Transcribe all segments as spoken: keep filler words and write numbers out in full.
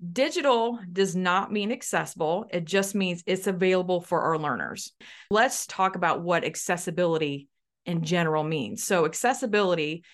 Digital does not mean accessible. It just means it's available for our learners. Let's talk about what accessibility in general means. So accessibility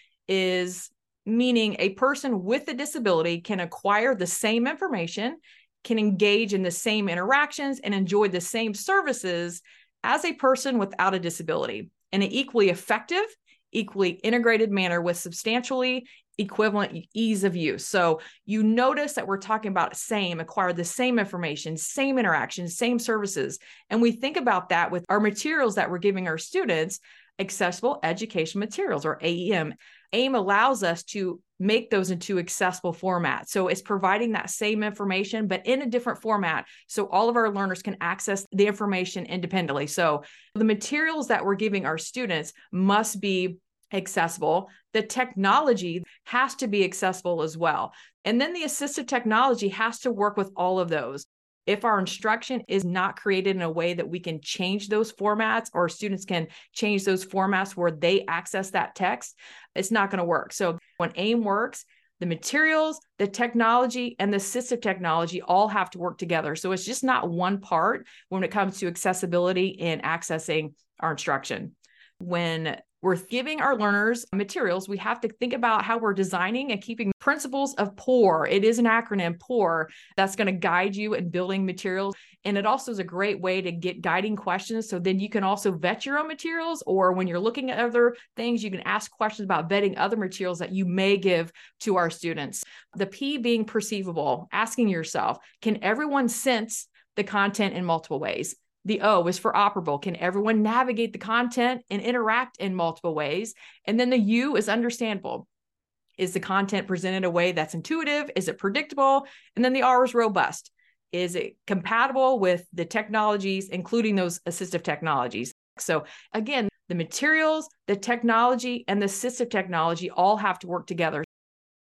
is meaning a person with a disability can acquire the same information, can engage in the same interactions, and enjoy the same services as a person without a disability in an equally effective, equally integrated manner with substantially equivalent ease of use. So you notice that we're talking about same, acquire the same information, same interactions, same services. And we think about that with our materials that we're giving our students, accessible education materials, or A E M. AIM allows us to make those into accessible formats. So it's providing that same information, but in a different format. So all of our learners can access the information independently. So the materials that we're giving our students must be accessible. The technology has to be accessible as well. And then the assistive technology has to work with all of those. If our instruction is not created in a way that we can change those formats, or students can change those formats where they access that text, it's not going to work. So when AIM works, the materials, the technology, and the assistive technology all have to work together. So it's just not one part when it comes to accessibility and accessing our instruction. When we're giving our learners materials, we have to think about how we're designing and keeping principles of POUR. It is an acronym, POUR, that's going to guide you in building materials. And it also is a great way to get guiding questions. So then you can also vet your own materials, or when you're looking at other things, you can ask questions about vetting other materials that you may give to our students. The P being perceivable, asking yourself, can everyone sense the content in multiple ways? The O is for operable. Can everyone navigate the content and interact in multiple ways? And then the U is understandable. Is the content presented in a way that's intuitive? Is it predictable? And then the R is robust. Is it compatible with the technologies, including those assistive technologies? So again, the materials, the technology, and the assistive technology all have to work together.